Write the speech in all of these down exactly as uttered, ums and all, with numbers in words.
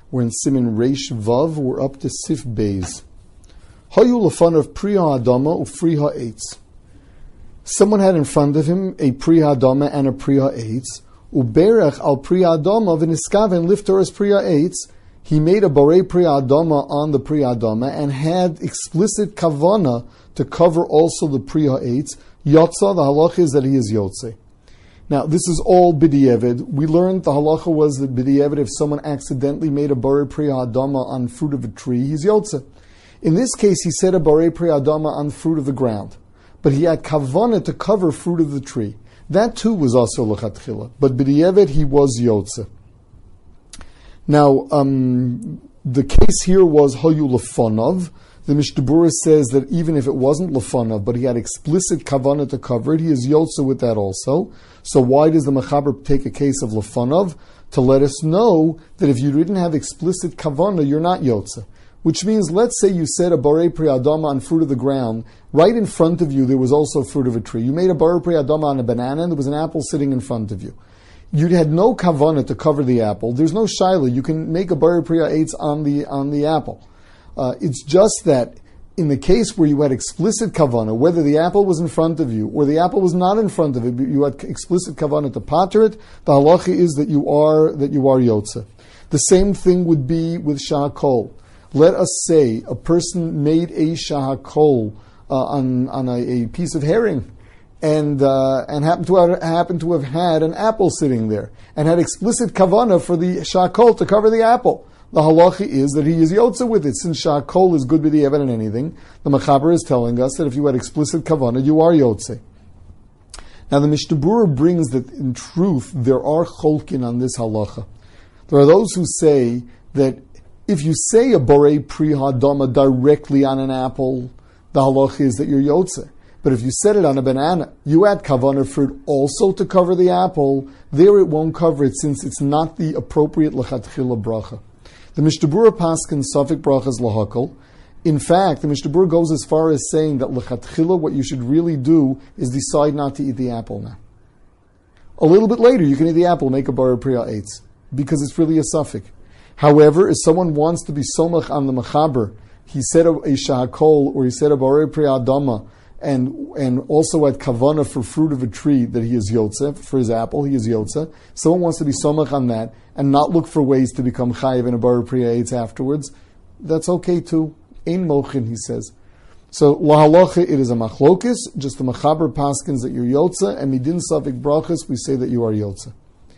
We're in Siman Reish Vav. We're up to Sif Beis. Hayu lefanav priya adama ufriha eitz. Someone had in front of him a priya adama and a priya eitz. Uberech al priya adama v'niskaven lifter as priya eitz. He made a borei priya adama on the priya adama and had explicit kavana to cover also the priya eitz. Yotza, the halacha is that he is yotze. Now, this is all b'di'evid. We learned the halacha was that b'di'evid, if someone accidentally made a borei priya adama on fruit of a tree, he's yotze. In this case, he said a borei priya adama on fruit of the ground, but he had kavana to cover fruit of the tree. That too was also l'chatchila, but b'di'evid he was yotze. Now, um, the case here was hayu lefonav. The Mishnah Berurah says that even if it wasn't lefanav, but he had explicit kavana to cover it, he is yotze with that also. So why does the Mechaber take a case of lefanav? To let us know that if you didn't have explicit kavana, you're not yotze. Which means, let's say you said a borei priya adama on fruit of the ground, right in front of you there was also fruit of a tree. You made a borei priya adama on a banana and there was an apple sitting in front of you. You had no kavana to cover the apple. There's no shaila. You can make a borei priya eitz on the, on the apple. Uh, it's just that in the case where you had explicit kavana, whether the apple was in front of you or the apple was not in front of it, but you had explicit kavana to pater it, the halacha is that you are that you are yotze. The same thing would be with shahakol. Let us say a person made a shahakol uh, on on a, a piece of herring, and uh, and happened to have, happened to have had an apple sitting there, and had explicit kavana for the shahakol to cover the apple. The halacha is that he is yotze with it. Since shahakol is good b'di'evid in anything, the Mechaber is telling us that if you had explicit kavana, you are yotze. Now the Mishnah Berurah brings that in truth there are cholkin on this halacha. There are those who say that if you say a borei priya adama directly on an apple, the halacha is that you're yotze. But if you set it on a banana, you add kavana for it also to cover the apple, there it won't cover it since it's not the appropriate lechatchila bracha. The Mishnah Berurah paskin safek brachas lahakol. In fact, the Mishnah Berurah goes as far as saying that lechatchila, what you should really do is decide not to eat the apple now. A little bit later, you can eat the apple, make a borei priya eitz, because it's really a safek. However, if someone wants to be somach on the Mechaber, he said a, a shahakol or he said a borei priya adama, and and also at kavana for fruit of a tree that he is yotze, for his apple he is yotze. Someone wants to be somach on that and not look for ways to become chayiv in a borei priya eitz afterwards. That's okay too. Ein mochin, he says. So lahalacha, it is a machlokis. Just the Mechaber paskins that you're yotze, and midin safek brachas we say that you are yotze.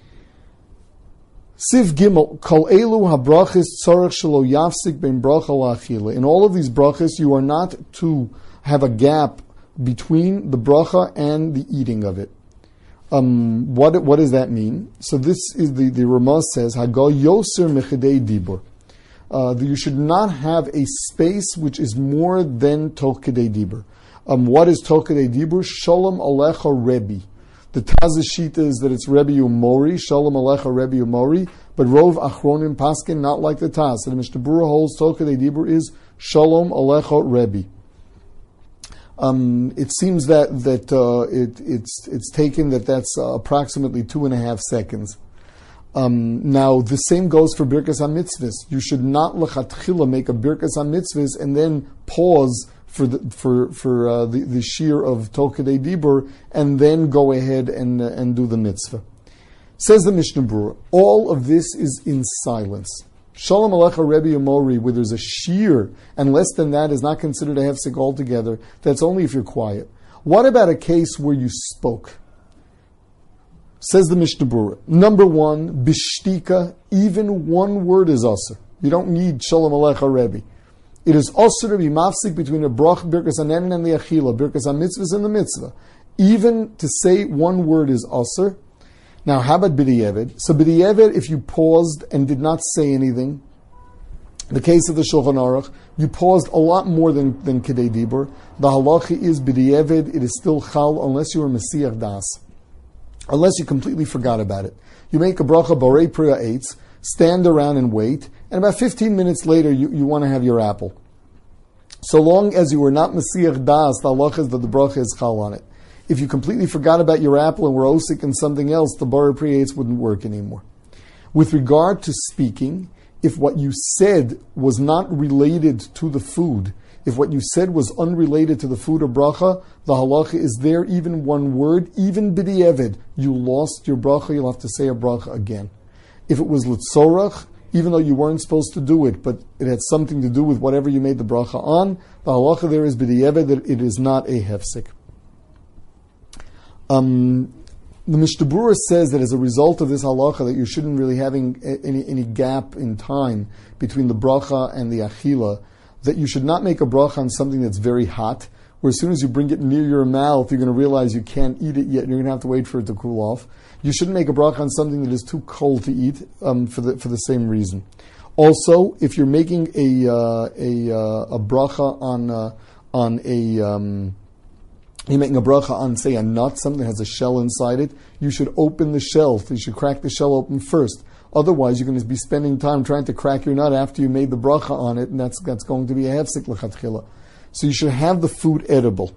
Siv Gimel, Kol Elu HaBrachis Tzarech Shelo Yafsik Ben Bracha La'achila. In all of these brachas, you are not to have a gap between the bracha and the eating of it. Um, what what does that mean? So this is the, the Ramah says, Hagal Yoser Mechidei Dibur. Uh, you should not have a space which is more than Toch Kedei Dibur. Um, what is Toch Kedei Dibur? Shalom Alecha Rebbe. The Taz Shita is that it's Rebbe Umori, Shalom Alecha Rebbe Umori, but Rov Achronim Paskin, not like the Taz. So the Mishnah Berurah holds Toch Kedei Dibur is Shalom Alecha Rebbe. Um, it seems that that uh, it, it's it's taken that that's uh, approximately two and a half seconds. Um, now the same goes for Birkas HaMitzvahs. You should not lechatchila make a Birkas HaMitzvahs and then pause for the for for uh, the the shir of Toch Kedei Dibur and then go ahead and uh, and do the mitzvah. Says the Mishnah Berurah, all of this is in silence. Shalom Alecha Rebbe Umori, where there's a shir, and less than that is not considered a hefsek altogether. That's only if you're quiet. What about a case where you spoke? Says the Mishnah Berurah, number one, bishtika, even one word is asur. You don't need Shalom Alecha Rebbe. It is asur to be mafsik between a brach, birkas hanenin, and the achila, birkas hamitzvahs and the mitzvah. Even to say one word is asur. Now, how about b'di'evid? So b'di'evid, if you paused and did not say anything, the case of the Shulchan Aruch, you paused a lot more than, than Kedei Dibur. The halacha is b'di'evid, it is still chal unless you are Mesiach Das. Unless you completely forgot about it. You make a bracha borei priya eitz, stand around and wait, and about fifteen minutes later you, you want to have your apple. So long as you were not Mesiach Das, the halacha is that the bracha is chal on it. If you completely forgot about your apple and were osik in something else, the borei priya eitz wouldn't work anymore. With regard to speaking, If what you said was not related to the food, if what you said was unrelated to the food or bracha, the halacha is there, even one word, even b'di'evid, you lost your bracha, you'll have to say a bracha again. If it was l'tzorach, even though you weren't supposed to do it, but it had something to do with whatever you made the bracha on, the halacha there is b'di'evid, that it is not a hefsek. Um, the Mishnah Berurah says that as a result of this halacha, that you shouldn't really having any, any gap in time between the bracha and the achila, that you should not make a bracha on something that's very hot, where as soon as you bring it near your mouth, you're going to realize you can't eat it yet, and you're going to have to wait for it to cool off. You shouldn't make a bracha on something that is too cold to eat, um, for the for the same reason. Also, if you're making a uh, a uh, a bracha on uh, on a um, you're making a bracha on, say, a nut, something that has a shell inside it, you should open the shell. You should crack the shell open first. Otherwise, you're going to be spending time trying to crack your nut after you made the bracha on it, and that's that's going to be a hefsek l'chatchila. So you should have the food edible.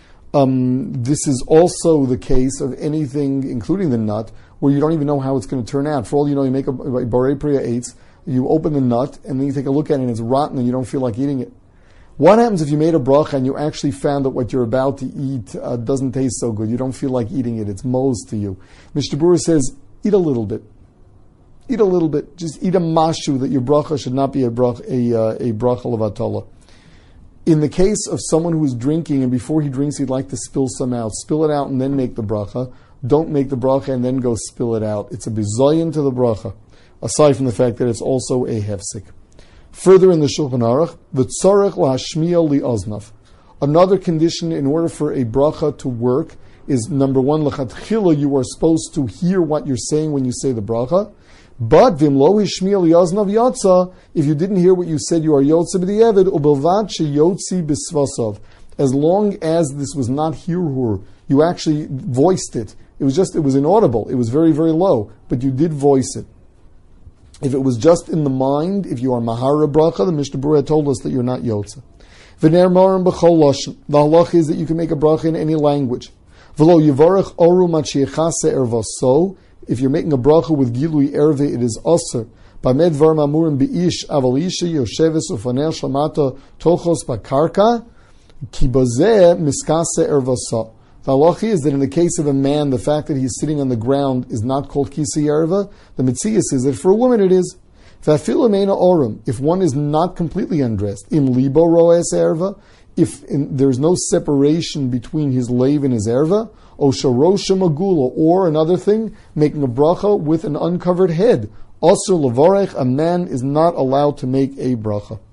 Um, this is also the case of anything, including the nut, where you don't even know how it's going to turn out. For all you know, you make a borei priya eitz, you open the nut, and then you take a look at it, and it's rotten, and you don't feel like eating it. What happens if you made a bracha and you actually found that what you're about to eat uh, doesn't taste so good? You don't feel like eating it. It's mos to you. Mishnah Berurah says, eat a little bit. Eat a little bit. Just eat a mashu, that your bracha should not be a bracha, a, uh, a bracha levatala. In the case of someone who's drinking and before he drinks he'd like to spill some out, spill it out and then make the bracha. Don't make the bracha and then go spill it out. It's a bizayin to the bracha, aside from the fact that it's also a hefsek. Further in the Shulchan Aruch, v'tzarech lahashmiya li'oznav. Another condition in order for a bracha to work is, number one, l'chatchila, you are supposed to hear what you're saying when you say the bracha. But vim lo hishmiya li'oznav yotza, if you didn't hear what you said, you are yotza b'di'evid, ubelvad sheyotzi b'svasav. As long as this was not hirhur, you actually voiced it. It was just, it was inaudible. It was very, very low, but you did voice it. If it was just in the mind, if you are mahara bracha, the Mishnah Berurah told us that you're not yotza. V'ner marim b'chol lashon. The halach is that you can make a bracha in any language. V'lo yivarech oru machiechase ervaso. If you're making a bracha with gilui erve, it is aser. B'med var mamurim b'ish avalisha yosheves ufanel shamata tochos b'karka ki bazeh miskase ervasa. The halacha is that in the case of a man, the fact that he's sitting on the ground is not called kisi erva. The mitzias is that for a woman it is. If one is not completely undressed, im libo roes erva, if in, there's no separation between his lave and his erva, o sharosha magula, or another thing, making a bracha with an uncovered head. Also levarech, a man is not allowed to make a bracha.